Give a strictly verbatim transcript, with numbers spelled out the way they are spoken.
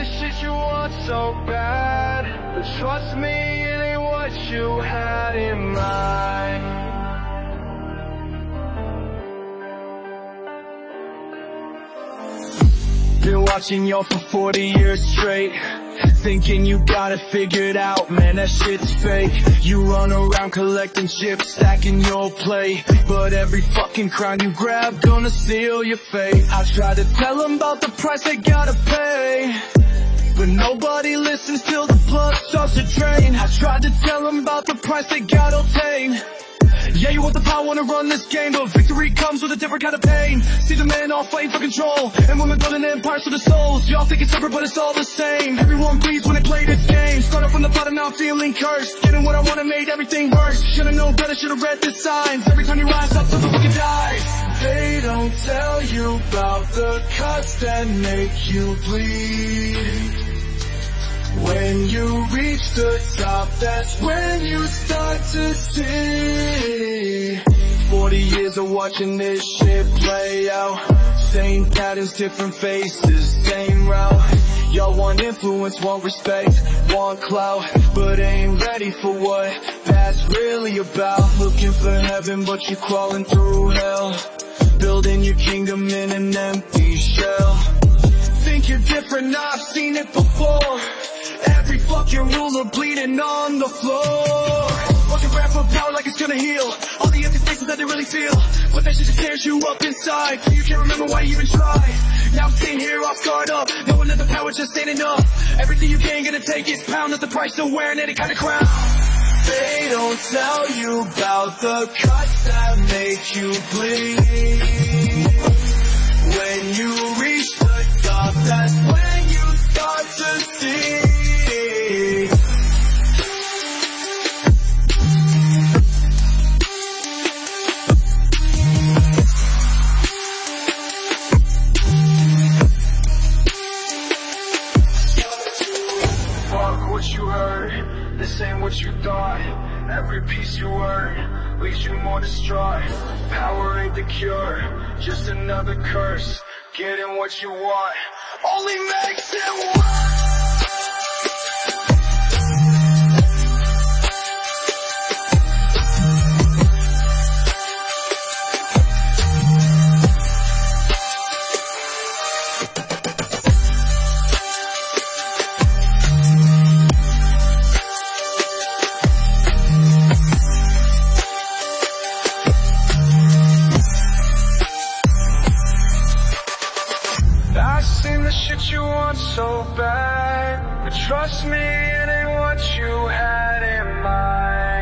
the shit you want so bad, but trust me, it ain't what you had in mind. Been watching y'all for forty years straight, thinking you got it figured out, man, that shit's fake. You run around collecting chips, stacking your plate, but every fucking crown you grab gonna seal your fate. I try to tell them about the price they gotta pay, but nobody listens till the blood starts to drain. I tried to tell them about the price they gotta obtain. Yeah, you want the power, wanna run this game, but victory comes with a different kind of pain. See the man all fighting for control, and women building empires for the souls. Y'all think it's separate, but it's all the same. Everyone bleeds when they play this game. Started from the bottom, now I'm feeling cursed. Getting what I wanted made everything worse. Should've known better, should've read the signs. Every time you rise up, something fucking dies. They don't tell you about the cuts that make you bleed. When you reach the top, that's when you start to see. Forty years of watching this shit play out. Same patterns, different faces, same route. Y'all want influence, want respect, want clout, but ain't ready for what that's really about. Looking for heaven, but you're crawling through hell. Building your kingdom in an empty shell. Think you're different, I've seen it before. Every fucking ruler bleeding on the floor. Fucking rap for power like it's gonna heal all the empty spaces that they really feel, but that shit just tears you up inside, so you can't remember why you even tried. Now I'm sitting here all scarred up, knowing that the power just ain't enough. Everything you gain gonna take its pound, that's the price of wearing any kind of crown. They don't tell you about the cuts that make you bleed. When you reach the top, that's when you start to see. What you heard, this ain't what you thought. Every piece you earn leaves you more distraught. Power ain't the cure, just another curse. Getting what you want only makes it worse. Seen the shit you want so bad, but trust me, it ain't what you had in mind.